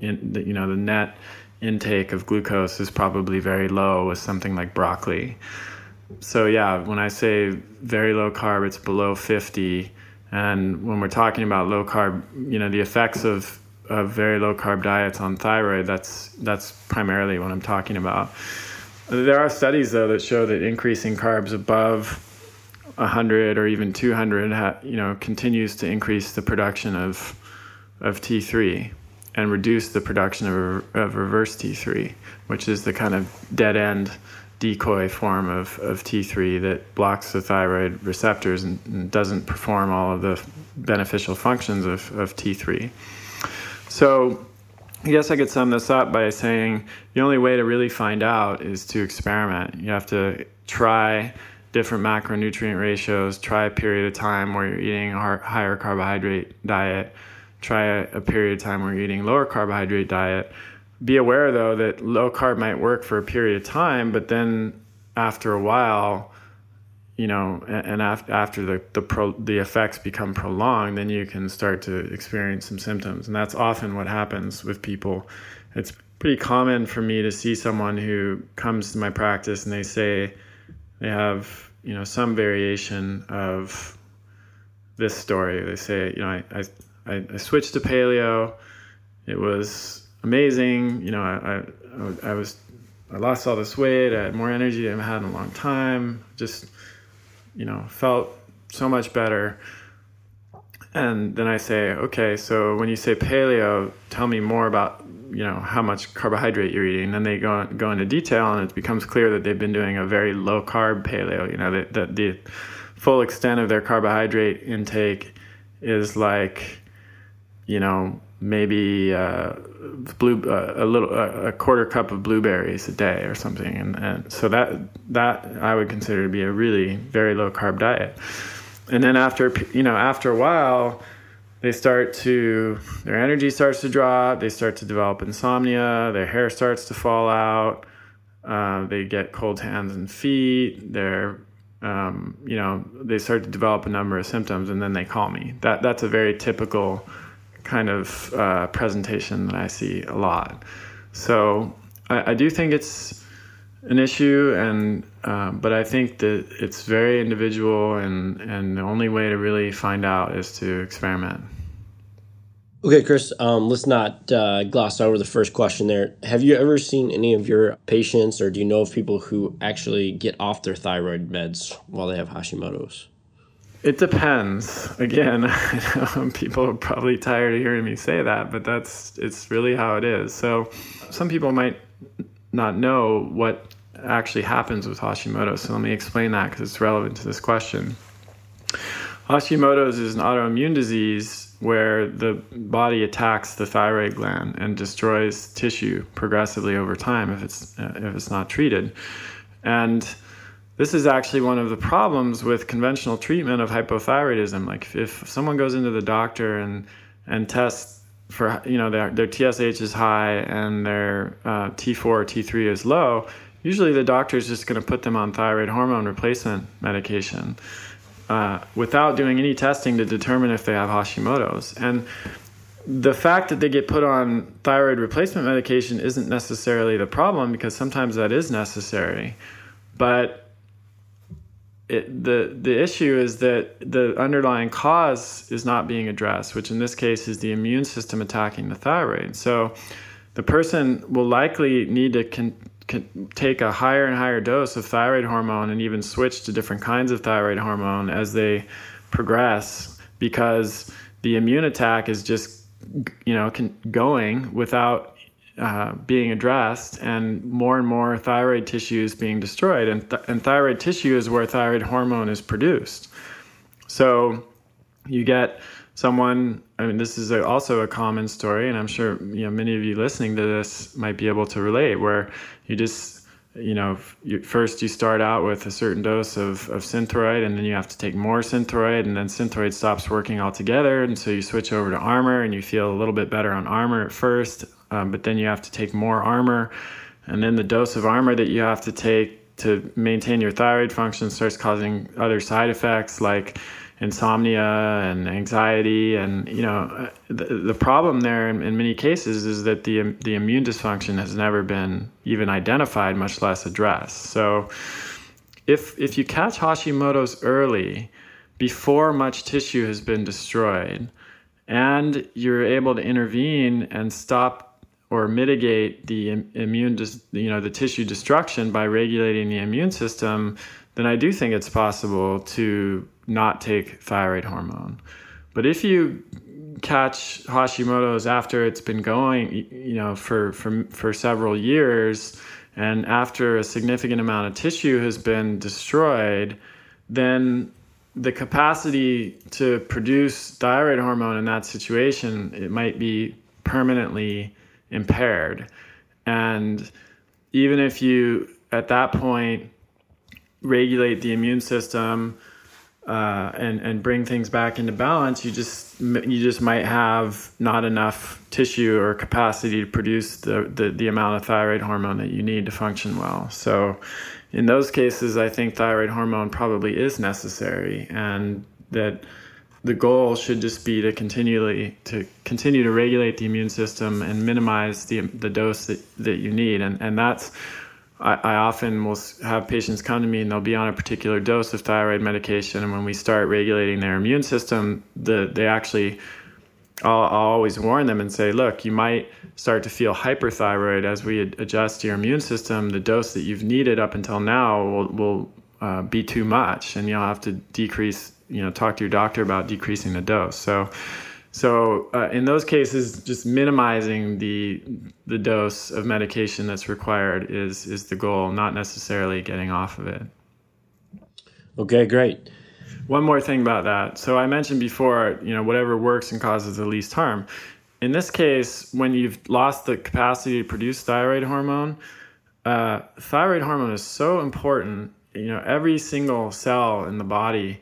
intake of glucose is probably very low with something like broccoli. So yeah, when I say very low carb, it's below 50. And when we're talking about low carb, the effects of very low carb diets on thyroid, that's primarily what I'm talking about. There are studies though that show that increasing carbs above 100 or even 200, continues to increase the production of T3 and reduce the production of reverse T3, which is the kind of dead-end decoy form of T3 that blocks the thyroid receptors and doesn't perform all of the beneficial functions of T3. So I guess I could sum this up by saying the only way to really find out is to experiment. You have to try different macronutrient ratios, try a period of time where you're eating a higher carbohydrate diet, try a period of time where you're eating lower carbohydrate diet. Be aware, though, that low carb might work for a period of time, but then after a while, and after the effects become prolonged, then you can start to experience some symptoms. And that's often what happens with people. It's pretty common for me to see someone who comes to my practice and they say they have, some variation of this story. They say, I switched to paleo. It was amazing. I lost all this weight. I had more energy than I've had in a long time. Just, felt so much better. And then I say, okay, so when you say paleo, tell me more about, how much carbohydrate you're eating. And then they go into detail, and it becomes clear that they've been doing a very low carb paleo. That the full extent of their carbohydrate intake is like, maybe a quarter cup of blueberries a day or something, and so that I would consider to be a really very low carb diet. And then after a while, their energy starts to drop, they start to develop insomnia, their hair starts to fall out, they get cold hands and feet, they start to develop a number of symptoms, and then they call me. That's a very typical kind of presentation that I see a lot. So I do think it's an issue, but I think that it's very individual, and the only way to really find out is to experiment. Okay, Chris, let's not gloss over the first question there. Have you ever seen any of your patients, or do you know of people who actually get off their thyroid meds while they have Hashimoto's? It depends. Again, I know people are probably tired of hearing me say that, but it's really how it is. So some people might not know what actually happens with Hashimoto's. So let me explain that because it's relevant to this question. Hashimoto's is an autoimmune disease where the body attacks the thyroid gland and destroys tissue progressively over time if it's not treated. And this is actually one of the problems with conventional treatment of hypothyroidism. Like if someone goes into the doctor and tests for, their TSH is high and their T4 or T3 is low, usually the doctor is just going to put them on thyroid hormone replacement medication without doing any testing to determine if they have Hashimoto's. And the fact that they get put on thyroid replacement medication isn't necessarily the problem, because sometimes that is necessary. But the issue is that the underlying cause is not being addressed, which in this case is the immune system attacking the thyroid. So the person will likely need to take a higher and higher dose of thyroid hormone and even switch to different kinds of thyroid hormone as they progress, because the immune attack is just going without being addressed, and more thyroid tissue is being destroyed, and thyroid tissue is where thyroid hormone is produced. So you get someone, this is also a common story, and I'm sure many of you listening to this might be able to relate, where you just first you start out with a certain dose of Synthroid, and then you have to take more Synthroid, and then Synthroid stops working altogether, and so you switch over to Armour, and you feel a little bit better on Armour at first, but then you have to take more Armour, and then the dose of Armour that you have to take to maintain your thyroid function starts causing other side effects like insomnia and anxiety, and the problem there in many cases is that the immune dysfunction has never been even identified, much less addressed. So if you catch Hashimoto's early, before much tissue has been destroyed, and you're able to intervene and stop or mitigate the the tissue destruction by regulating the immune system, then I do think it's possible to not take thyroid hormone. But if you catch Hashimoto's after it's been going, for several years, and after a significant amount of tissue has been destroyed, then the capacity to produce thyroid hormone in that situation, it might be permanently impaired. And even if you, at that point, regulate the immune system and bring things back into balance, you just might have not enough tissue or capacity to produce the amount of thyroid hormone that you need to function well. So in those cases, I think thyroid hormone probably is necessary, and that the goal should just be to continue to regulate the immune system and minimize the dose that you need. And that's, I often will have patients come to me and they'll be on a particular dose of thyroid medication, and when we start regulating their immune system, I'll always warn them and say, look, you might start to feel hyperthyroid as we adjust your immune system. The dose that you've needed up until now will be too much, and you'll have to decrease, talk to your doctor about decreasing the dose. So in those cases, just minimizing the dose of medication that's required is the goal, not necessarily getting off of it. Okay, great. One more thing about that. So I mentioned before, whatever works and causes the least harm. In this case, when you've lost the capacity to produce thyroid hormone is so important. Every single cell in the body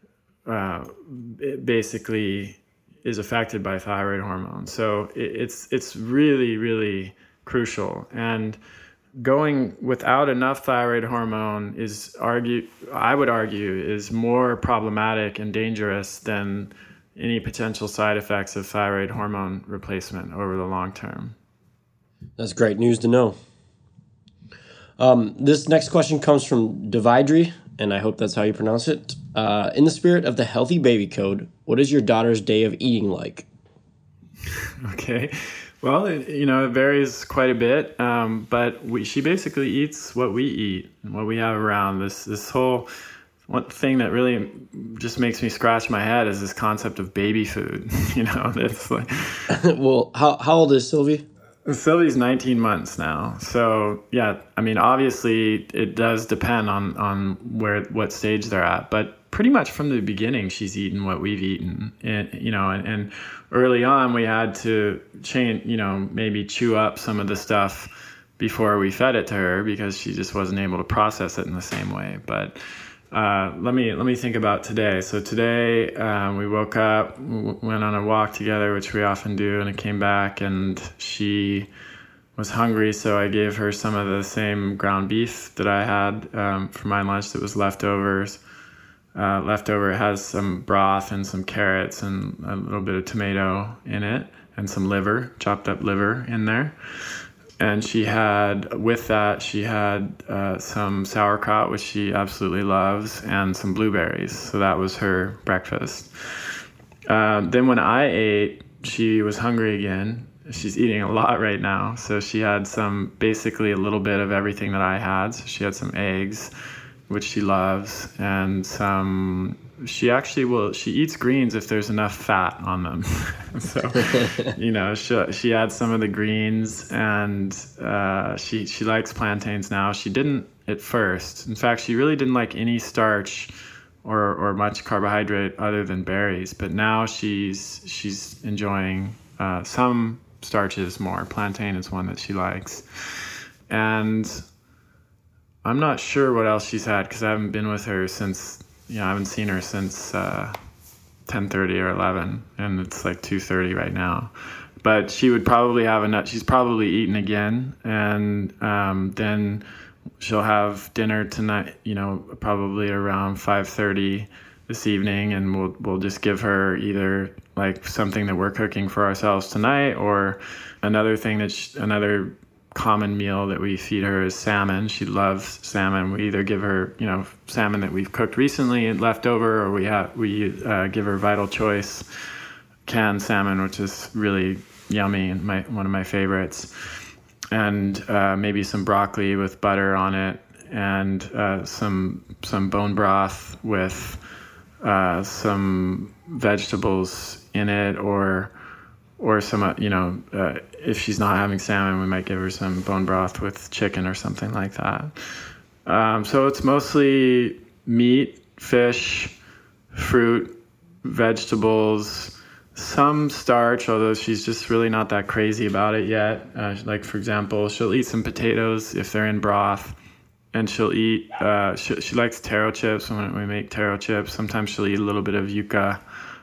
it basically is affected by thyroid hormone. So it's really, really crucial. And going without enough thyroid hormone I would argue, is more problematic and dangerous than any potential side effects of thyroid hormone replacement over the long term. That's great news to know. This next question comes from Dividri, and I hope that's how you pronounce it. In the spirit of the Healthy Baby Code, what is your daughter's day of eating like? Okay. Well, it varies quite a bit, but she basically eats what we eat and what we have around. This whole one thing that really just makes me scratch my head is this concept of baby food. That's like. Well, how old is Sylvie? Sylvie's 19 months now. So yeah, obviously it does depend on what stage they're at, but pretty much from the beginning, she's eaten what we've eaten, and early on we had to change, maybe chew up some of the stuff before we fed it to her because she just wasn't able to process it in the same way. But let me think about today. So today we woke up, went on a walk together, which we often do, and I came back and she was hungry, so I gave her some of the same ground beef that I had for my lunch that was leftovers. It has some broth and some carrots and a little bit of tomato in it and some liver, chopped up liver in there. And she had some sauerkraut, which she absolutely loves, and some blueberries. So that was her breakfast. Then when I ate, she was hungry again. She's eating a lot right now. So she had basically a little bit of everything that I had. So she had some eggs, which she loves, and she eats greens if there's enough fat on them. So, she had some of the greens, and she likes plantains now. She didn't at first. In fact, she really didn't like any starch or much carbohydrate other than berries. But now she's enjoying some starches more. Plantain is one that she likes, and I'm not sure what else she's had because I haven't been with her since, I haven't seen her since 10:30 or 11, and it's like 2:30 right now. But she would probably have enough. She's probably eaten again, and then she'll have dinner tonight, probably around 5:30 this evening, and we'll just give her either like something that we're cooking for ourselves tonight, or another common meal that we feed her is salmon. She loves salmon. We either give her, salmon that we've cooked recently and left over, or we give her Vital Choice canned salmon, which is really yummy and one of my favorites. And maybe some broccoli with butter on it. and some bone broth with some vegetables in it, or some, if she's not having salmon, we might give her some bone broth with chicken or something like that. So it's mostly meat, fish, fruit, vegetables, some starch, although she's just really not that crazy about it yet. Like, for example, she'll eat some potatoes if they're in broth, and she'll eat, she likes taro chips when we make taro chips. Sometimes she'll eat a little bit of yuca,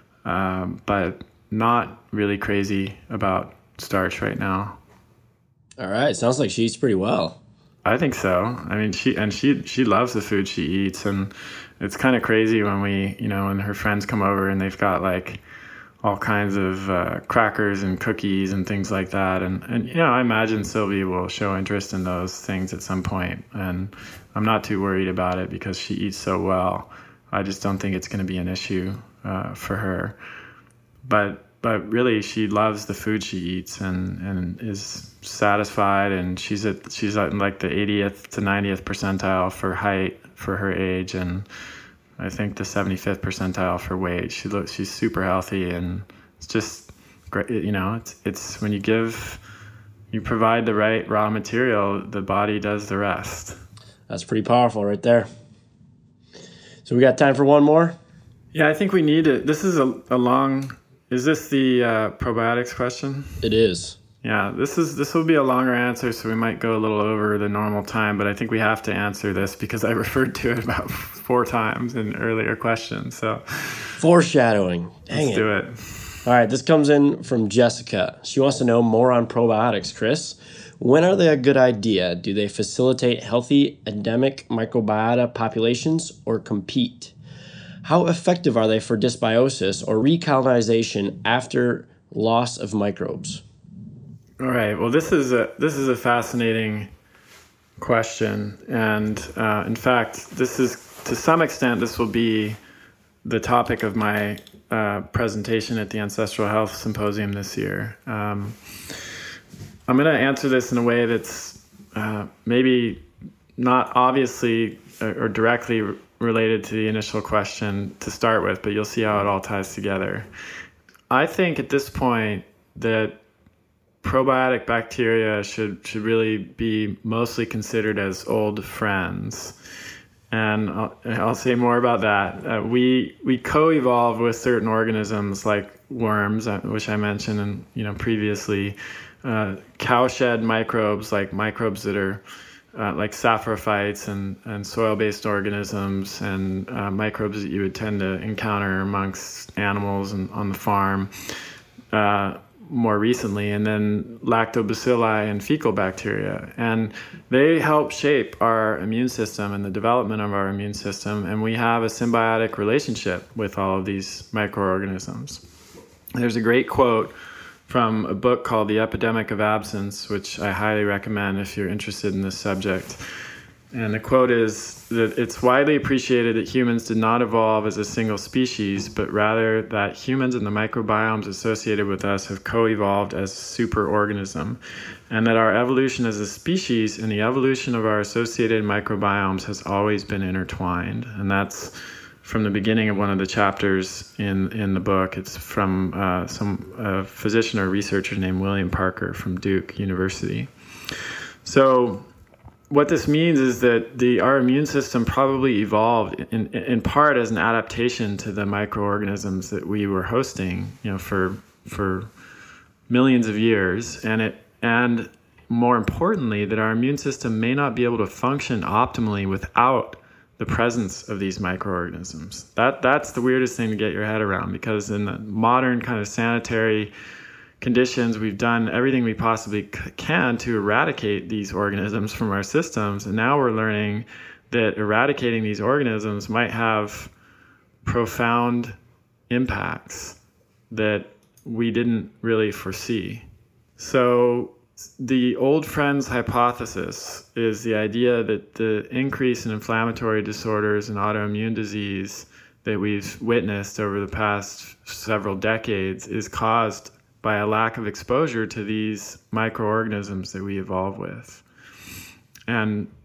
but not really crazy about starch right now. All right. Sounds like she eats pretty well. I think so. I mean, she loves the food she eats, and it's kind of crazy when when her friends come over and they've got like all kinds of crackers and cookies and things like that. And I imagine Sylvie will show interest in those things at some point. And I'm not too worried about it because she eats so well. I just don't think it's going to be an issue for her. But really, she loves the food she eats and is satisfied. And she's at like the 80th to 90th percentile for height for her age, and I think the 75th percentile for weight. She's super healthy, and it's just great. It's when you provide the right raw material, the body does the rest. That's pretty powerful right there. So we got time for one more? Yeah, I think we need it. This is a long, is this the probiotics question? It is. Yeah, this will be a longer answer, so we might go a little over the normal time, but I think we have to answer this because I referred to it about 4 times in earlier questions. So foreshadowing. Let's do it. All right, this comes in from Jessica. She wants to know more on probiotics, Chris. When are they a good idea? Do they facilitate healthy endemic microbiota populations or compete? How effective are they for dysbiosis or recolonization after loss of microbes? All right. Well, this is a fascinating question, and in fact, this is to some extent this will be the topic of my presentation at the Ancestral Health Symposium this year. I'm going to answer this in a way that's maybe not obviously or directly related to the initial question to start with, but you'll see how it all ties together. I think at this point that probiotic bacteria should really be mostly considered as old friends. And I'll say more about that. We co-evolve with certain organisms like worms, which I mentioned previously, cowshed microbes, like microbes that are like saprophytes and soil-based organisms, and microbes that you would tend to encounter amongst animals and on the farm more recently, and then lactobacilli and fecal bacteria. And they help shape our immune system and the development of our immune system, and we have a symbiotic relationship with all of these microorganisms. There's a great quote from a book called The Epidemic of Absence, which I highly recommend if you're interested in this subject. And the quote is that it's widely appreciated that humans did not evolve as a single species, but rather that humans and the microbiomes associated with us have co-evolved as a superorganism, and that our evolution as a species and the evolution of our associated microbiomes has always been intertwined. And that's from the beginning of one of the chapters in the book. It's from some physician or researcher named William Parker from Duke University. So what this means is that our immune system probably evolved in part as an adaptation to the microorganisms that we were hosting, for millions of years, and more importantly, that our immune system may not be able to function optimally without the presence of these microorganisms. That's the weirdest thing to get your head around, because in the modern kind of sanitary conditions, we've done everything we possibly can to eradicate these organisms from our systems, and now we're learning that eradicating these organisms might have profound impacts that we didn't really foresee. So the old friends hypothesis is the idea that the increase in inflammatory disorders and autoimmune disease that we've witnessed over the past several decades is caused by a lack of exposure to these microorganisms that we evolve with. And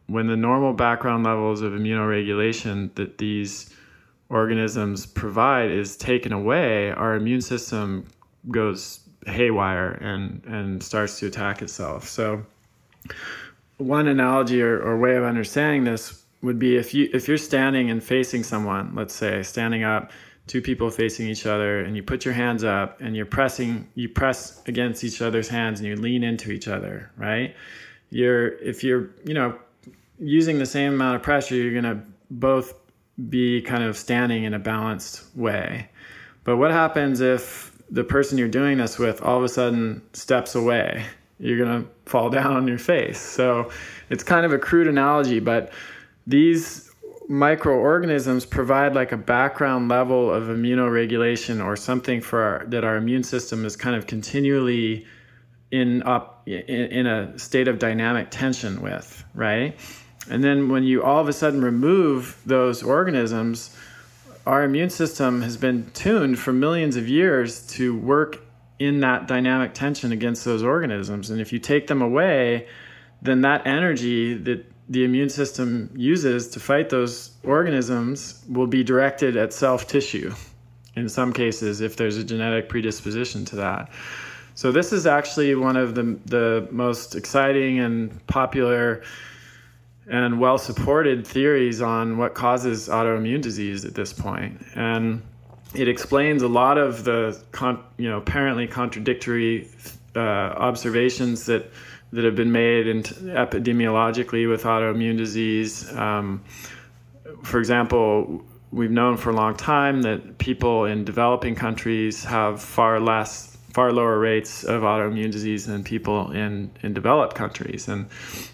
when the normal background levels of immunoregulation that these organisms provide is taken away, our immune system goes haywire and starts to attack itself. So one analogy or way of understanding this would be if you're standing and facing someone, let's say standing up, two people facing each other, and you put your hands up and you press against each other's hands and you lean into each other, right? If you're using the same amount of pressure, you're going to both be kind of standing in a balanced way. But what happens if the person you're doing this with all of a sudden steps away? You're going to fall down on your face. So it's kind of a crude analogy, but these microorganisms provide like a background level of immunoregulation or something that our immune system is kind of continually in a state of dynamic tension with, right? And then when you all of a sudden remove those organisms, our immune system has been tuned for millions of years to work in that dynamic tension against those organisms. And if you take them away, then that energy that the immune system uses to fight those organisms will be directed at self-tissue, in some cases, if there's a genetic predisposition to that. So this is actually one of the most exciting and popular and well-supported theories on what causes autoimmune disease at this point. And it explains a lot of the apparently contradictory observations that have been made epidemiologically with autoimmune disease. For example, we've known for a long time that people in developing countries have far lower rates of autoimmune disease than people in developed countries. And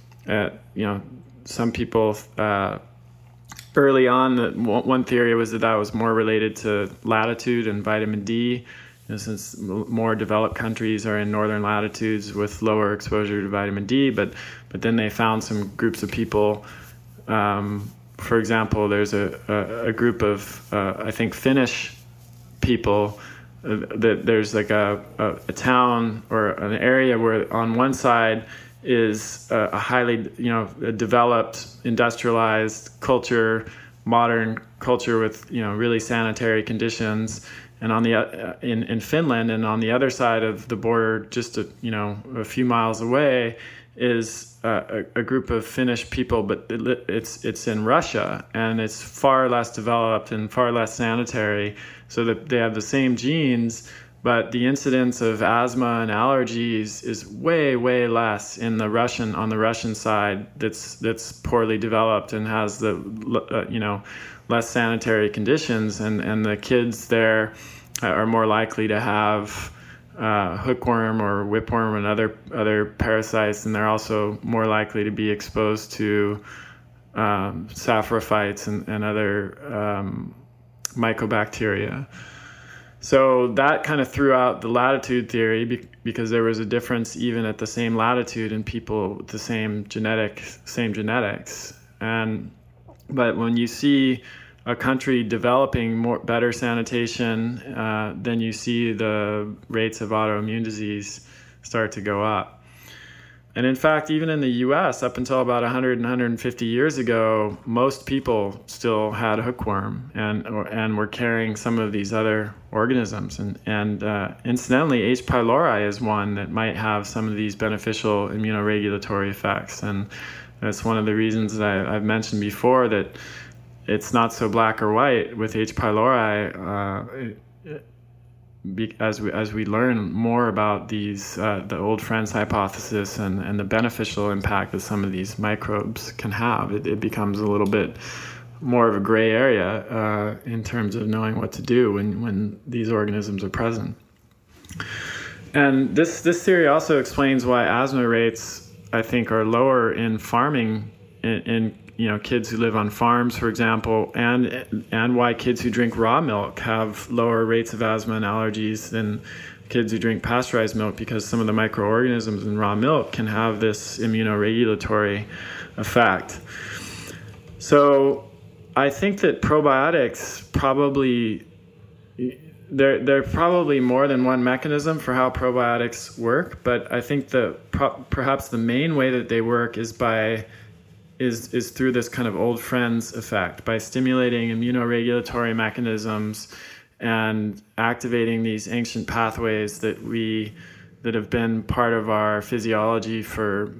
some people early on, one theory was that was more related to latitude and vitamin D. Since more developed countries are in northern latitudes with lower exposure to vitamin D, but then they found some groups of people. For example, there's a group of I think Finnish people that there's like a town or an area where on one side is a highly developed industrialized culture, modern culture with really sanitary conditions. And on the in Finland, and on the other side of the border, just a few miles away, is a group of Finnish people, but it's in Russia, and it's far less developed and far less sanitary. So that they have the same genes, but the incidence of asthma and allergies is way less on the Russian side. That's poorly developed and has the less sanitary conditions, and the kids there are more likely to have hookworm or whipworm and other parasites, and they're also more likely to be exposed to saprophytes and other mycobacteria. So that kind of threw out the latitude theory because there was a difference even at the same latitude in people with the same genetics. But when you see a country developing better sanitation, then you see the rates of autoimmune disease start to go up. And in fact, even in the U.S., up until about 150 years ago, most people still had hookworm and were carrying some of these other organisms. And incidentally, H. pylori is one that might have some of these beneficial immunoregulatory effects. And that's one of the reasons that I've mentioned before that it's not so black or white with H. pylori. As we learn more about these, the old friends hypothesis and the beneficial impact that some of these microbes can have, it becomes a little bit more of a gray area in terms of knowing what to do when these organisms are present. And this theory also explains why asthma rates, I think, are lower in farming, in kids who live on farms, for example, and why kids who drink raw milk have lower rates of asthma and allergies than kids who drink pasteurized milk, because some of the microorganisms in raw milk can have this immunoregulatory effect. So I think that probiotics probably, there are probably more than one mechanism for how probiotics work, but I think perhaps the main way that they work is by is through this kind of old friends effect, by stimulating immunoregulatory mechanisms and activating these ancient pathways that have been part of our physiology for,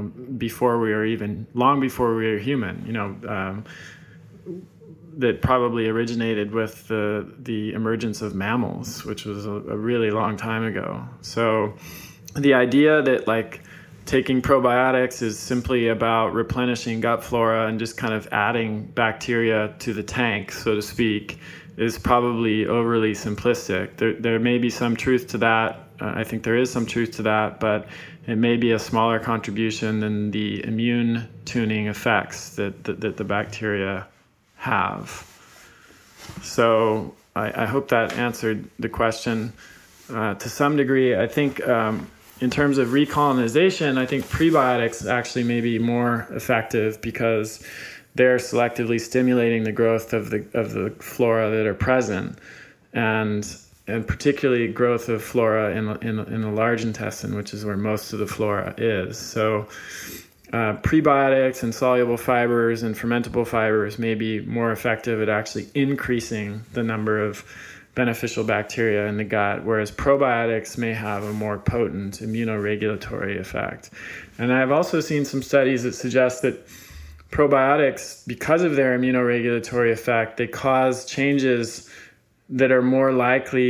long before we were human, that probably originated with the emergence of mammals, which was a really long time ago. So the idea that like taking probiotics is simply about replenishing gut flora and just kind of adding bacteria to the tank, so to speak, is probably overly simplistic. There may be some truth to that. I think there is some truth to that, but it may be a smaller contribution than the immune tuning effects that the bacteria have. So I hope that answered the question to some degree. I think in terms of recolonization, I think prebiotics actually may be more effective because they're selectively stimulating the growth of the flora that are present, and particularly growth of flora in the large intestine, which is where most of the flora is. So prebiotics and soluble fibers and fermentable fibers may be more effective at actually increasing the number of beneficial bacteria in the gut, whereas probiotics may have a more potent immunoregulatory effect. And I've also seen some studies that suggest that probiotics, because of their immunoregulatory effect, they cause changes that are more likely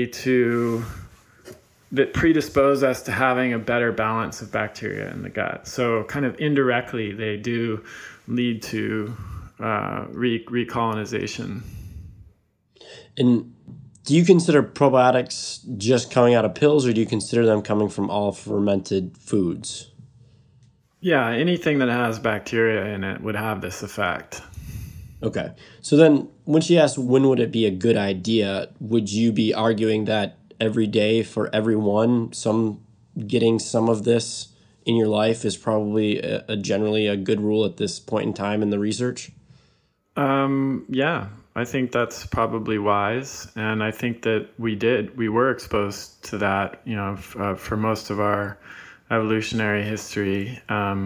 that predispose us to having a better balance of bacteria in the gut. So kind of indirectly, they do lead to recolonization. And do you consider probiotics just coming out of pills, or do you consider them coming from all fermented foods? Yeah, anything that has bacteria in it would have this effect. Okay. So then when she asked when would it be a good idea, would you be arguing that every day for everyone, getting some of this in your life is probably generally a good rule at this point in time in the research? Yeah, I think that's probably wise. And I think that we were exposed to that, for most of our evolutionary history.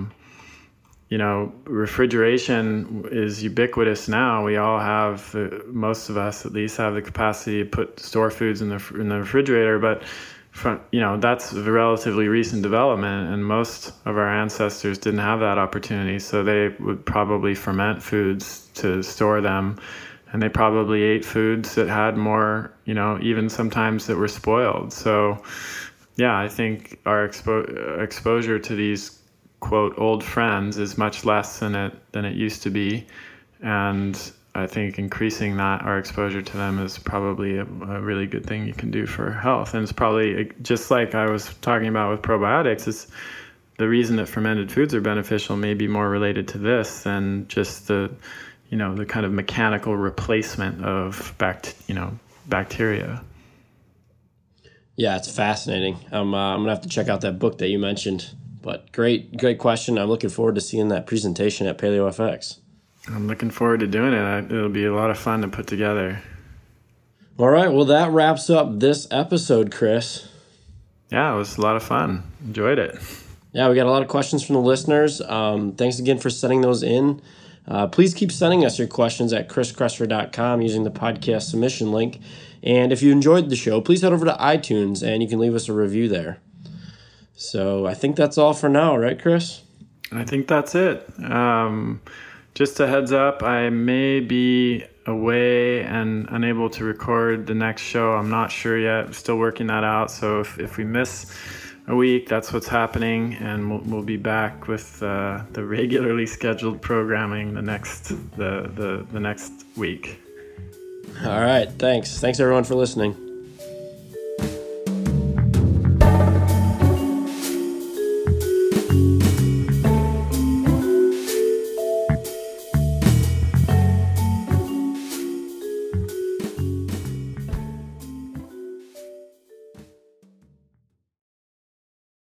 Refrigeration is ubiquitous now. We all have, most of us at least, have the capacity to store foods in the refrigerator. But that's a relatively recent development, and most of our ancestors didn't have that opportunity. So they would probably ferment foods to store them, and they probably ate foods that had more, even sometimes that were spoiled. So, yeah, I think our exposure to these quote old friends is much less than it used to be, and I think increasing our exposure to them is probably a really good thing you can do for health. And it's probably just like I was talking about with probiotics, is the reason that fermented foods are beneficial may be more related to this than just the kind of mechanical replacement of bacteria. Yeah, it's fascinating. I'm gonna have to check out that book that you mentioned. But great question. I'm looking forward to seeing that presentation at PaleoFX. I'm looking forward to doing it. It'll be a lot of fun to put together. All right. Well, that wraps up this episode, Chris. Yeah, it was a lot of fun. Enjoyed it. Yeah, we got a lot of questions from the listeners. Thanks again for sending those in. Please keep sending us your questions at chriskresser.com using the podcast submission link. And if you enjoyed the show, please head over to iTunes and you can leave us a review there. So I think that's all for now, right, Chris? I think that's it. Just a heads up, I may be away and unable to record the next show. I'm not sure yet. I'm still working that out. So if we miss a week, that's what's happening, and we'll be back with the regularly scheduled programming the next week. All right. Thanks everyone for listening.